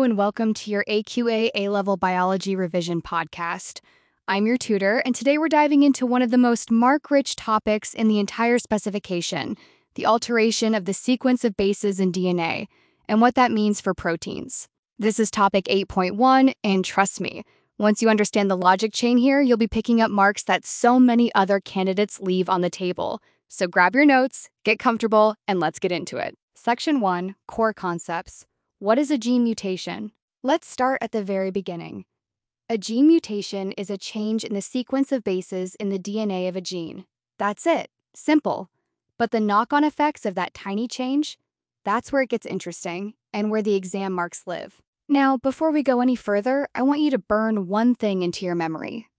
and welcome to your AQA A-Level Biology Revision podcast. I'm your tutor, and today we're diving into one of the most mark-rich topics in the entire specification, the alteration of the sequence of bases in DNA, and what that means for proteins. This is topic 8.1, and trust me, once you understand the logic chain here, you'll be picking up marks that so many other candidates leave on the table. So grab your notes, get comfortable, and let's get into it. Section 1, Core Concepts. What is a gene mutation? Let's start at the very beginning. A gene mutation is a change in the sequence of bases in the DNA of a gene. That's it. Simple. But the knock-on effects of that tiny change, that's where it gets interesting and where the exam marks live. Now, before we go any further, I want you to burn one thing into your memory.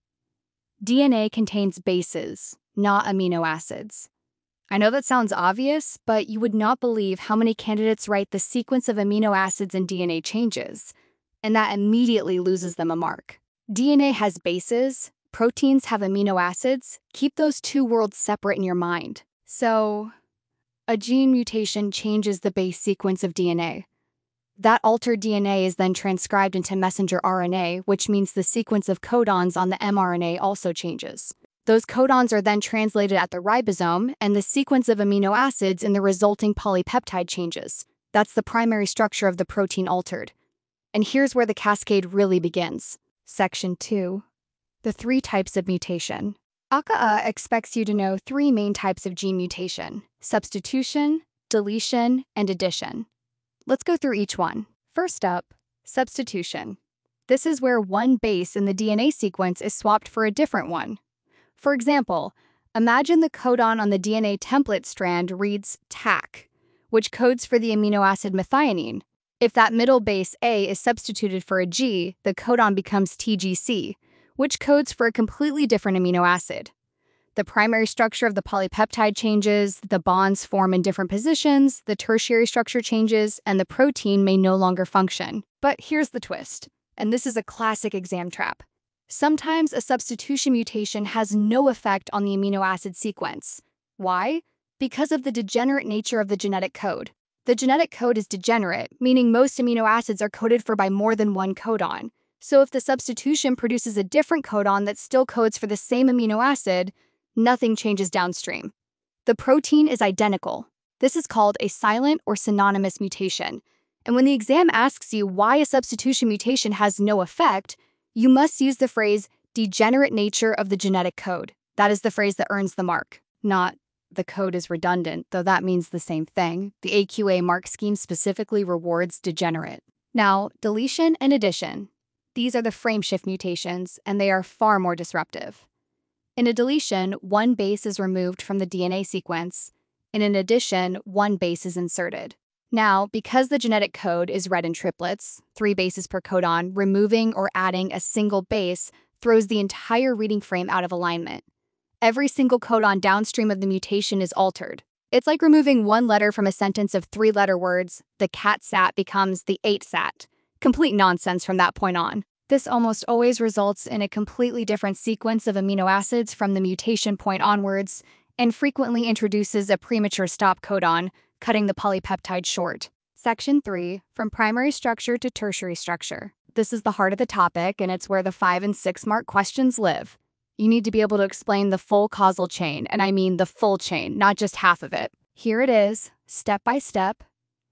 DNA contains bases, not amino acids. I know that sounds obvious, but you would not believe how many candidates write the sequence of amino acids in DNA changes, and that immediately loses them a mark. DNA has bases, proteins have amino acids. Keep those two worlds separate in your mind. So, a gene mutation changes the base sequence of DNA. That altered DNA is then transcribed into messenger RNA, which means the sequence of codons on the mRNA also changes. Those codons are then translated at the ribosome, and the sequence of amino acids in the resulting polypeptide changes. That's the primary structure of the protein altered. And here's where the cascade really begins. Section 2. The 3 types of mutation. ACAA expects you to know 3 main types of gene mutation: substitution, deletion, and addition. Let's go through each one. First up, substitution. This is where one base in the DNA sequence is swapped for a different one. For example, imagine the codon on the DNA template strand reads TAC, which codes for the amino acid methionine. If that middle base A is substituted for a G, the codon becomes TGC, which codes for a completely different amino acid. The primary structure of the polypeptide changes, the bonds form in different positions, the tertiary structure changes, and the protein may no longer function. But here's the twist, and this is a classic exam trap. Sometimes a substitution mutation has no effect on the amino acid sequence. Why? Because of the degenerate nature of the genetic code. The genetic code is degenerate, meaning most amino acids are coded for by more than one codon. So if the substitution produces a different codon that still codes for the same amino acid, nothing changes downstream. The protein is identical. This is called a silent or synonymous mutation. And when the exam asks you why a substitution mutation has no effect, you must use the phrase degenerate nature of the genetic code. That is the phrase that earns the mark, not the code is redundant, though that means the same thing. The AQA mark scheme specifically rewards degenerate. Now, deletion and addition. These are the frameshift mutations, and they are far more disruptive. In a deletion, one base is removed from the DNA sequence. In an addition, one base is inserted. Now, because the genetic code is read in triplets, 3 bases per codon, removing or adding a single base throws the entire reading frame out of alignment. Every single codon downstream of the mutation is altered. It's like removing one letter from a sentence of 3-letter words. The cat sat becomes the 8 sat. Complete nonsense from that point on. This almost always results in a completely different sequence of amino acids from the mutation point onwards, and frequently introduces a premature stop codon, cutting the polypeptide short. Section 3, from primary structure to tertiary structure. This is the heart of the topic, and it's where the 5 and 6 mark questions live. You need to be able to explain the full causal chain, and I mean the full chain, not just half of it. Here it is, step by step.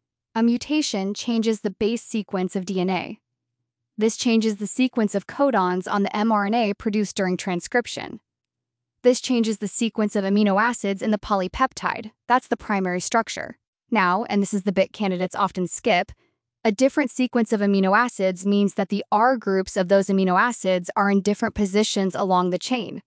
A mutation changes the base sequence of DNA. This changes the sequence of codons on the mRNA produced during transcription. This changes the sequence of amino acids in the polypeptide. That's the primary structure. Now, and this is the bit candidates often skip, a different sequence of amino acids means that the R groups of those amino acids are in different positions along the chain.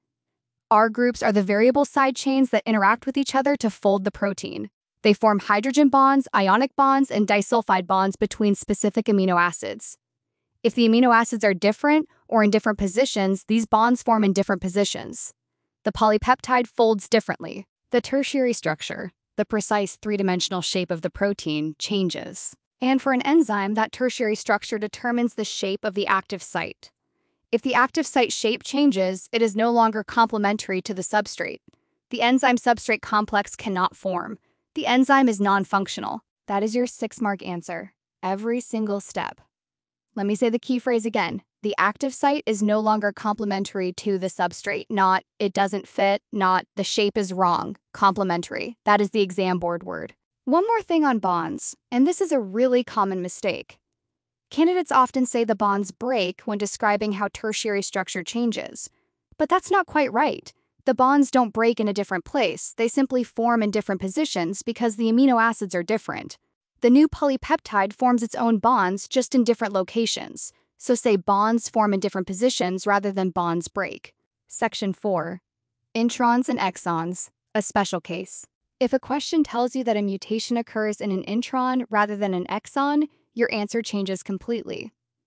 R groups are the variable side chains that interact with each other to fold the protein. They form hydrogen bonds, ionic bonds, and disulfide bonds between specific amino acids. If the amino acids are different or in different positions, these bonds form in different positions. The polypeptide folds differently. The tertiary structure, the precise 3-dimensional shape of the protein, changes. And for an enzyme, that tertiary structure determines the shape of the active site. If the active site shape changes, it is no longer complementary to the substrate. The enzyme-substrate complex cannot form. The enzyme is non-functional. That is your 6-mark answer. Every single step. Let me say the key phrase again. The active site is no longer complementary to the substrate, not it doesn't fit, not the shape is wrong. Complementary. That is the exam board word. One more thing on bonds, and this is a really common mistake. Candidates often say the bonds break when describing how tertiary structure changes. But that's not quite right. The bonds don't break in a different place, they simply form in different positions because the amino acids are different. The new polypeptide forms its own bonds just in different locations, so say bonds form in different positions rather than bonds break. Section 4. Introns and exons, a special case. If a question tells you that a mutation occurs in an intron rather than an exon, your answer changes completely.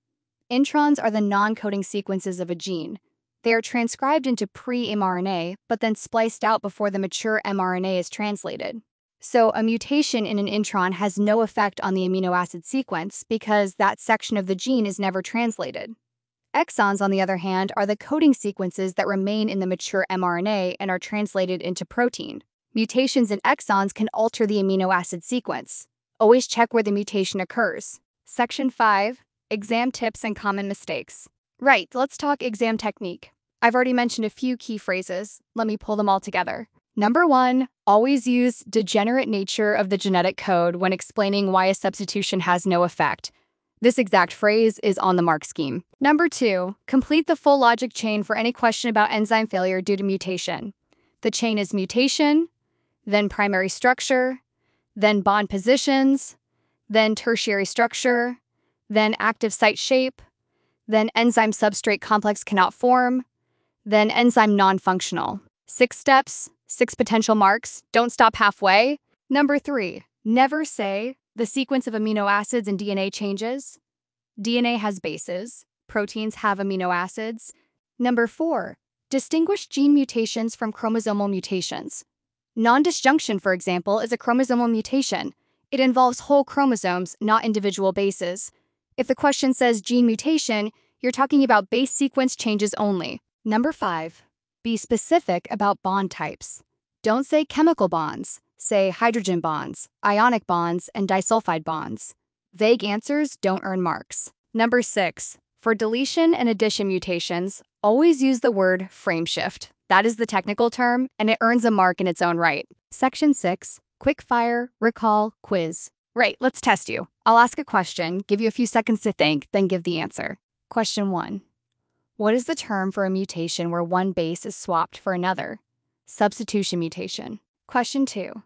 Introns are the non-coding sequences of a gene. They are transcribed into pre-mRNA, but then spliced out before the mature mRNA is translated. So a mutation in an intron has no effect on the amino acid sequence because that section of the gene is never translated. Exons, on the other hand, are the coding sequences that remain in the mature mRNA and are translated into protein. Mutations in exons can alter the amino acid sequence. Always check where the mutation occurs. Section 5. Exam tips and common mistakes. Right, let's talk exam technique. I've already mentioned a few key phrases. Let me pull them all together. Number 1, always use degenerate nature of the genetic code when explaining why a substitution has no effect. This exact phrase is on the mark scheme. Number 2, complete the full logic chain for any question about enzyme failure due to mutation. The chain is mutation, then primary structure, then bond positions, then tertiary structure, then active site shape, then enzyme substrate complex cannot form, then enzyme non-functional. 6 steps, 6 potential marks, don't stop halfway. Number 3, never say the sequence of amino acids in DNA changes. DNA has bases, proteins have amino acids. Number 4, distinguish gene mutations from chromosomal mutations. Non-disjunction, for example, is a chromosomal mutation. It involves whole chromosomes, not individual bases. If the question says gene mutation, you're talking about base sequence changes only. Number 5, be specific about bond types. Don't say chemical bonds. Say hydrogen bonds, ionic bonds, and disulfide bonds. Vague answers don't earn marks. Number 6, for deletion and addition mutations, always use the word frameshift. That is the technical term, and it earns a mark in its own right. Section 6, quickfire, recall, quiz. Right, let's test you. I'll ask a question, give you a few seconds to think, then give the answer. Question 1. What is the term for a mutation where one base is swapped for another? Substitution mutation. Question 2.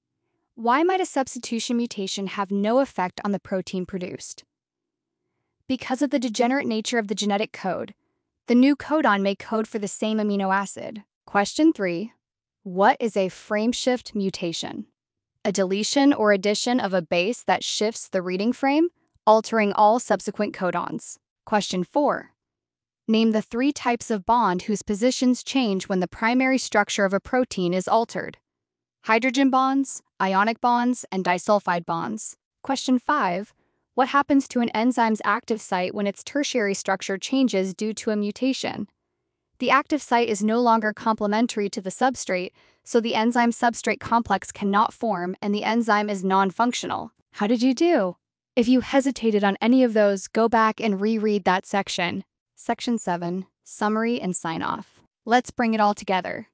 Why might a substitution mutation have no effect on the protein produced? Because of the degenerate nature of the genetic code. The new codon may code for the same amino acid. Question 3. What is a frameshift mutation? A deletion or addition of a base that shifts the reading frame, altering all subsequent codons. Question 4. Name the 3 types of bond whose positions change when the primary structure of a protein is altered. Hydrogen bonds, ionic bonds, and disulfide bonds. Question 5. What happens to an enzyme's active site when its tertiary structure changes due to a mutation? The active site is no longer complementary to the substrate, so the enzyme-substrate complex cannot form and the enzyme is non-functional. How did you do? If you hesitated on any of those, go back and reread that section. Section 7, Summary and Sign-Off. Let's bring it all together.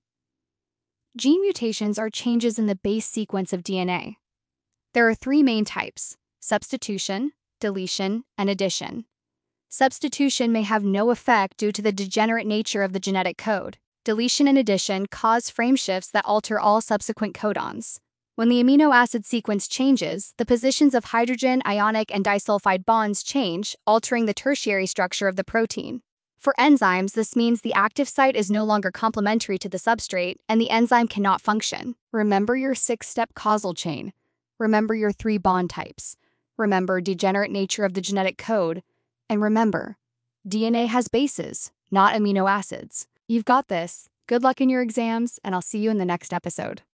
Gene mutations are changes in the base sequence of DNA. There are 3 main types: substitution, deletion, and addition. Substitution may have no effect due to the degenerate nature of the genetic code. Deletion and addition cause frameshifts that alter all subsequent codons. When the amino acid sequence changes, the positions of hydrogen, ionic, and disulfide bonds change, altering the tertiary structure of the protein. For enzymes, this means the active site is no longer complementary to the substrate, and the enzyme cannot function. Remember your 6-step causal chain. Remember your 3 bond types. Remember degenerate nature of the genetic code. And remember, DNA has bases, not amino acids. You've got this. Good luck in your exams, and I'll see you in the next episode.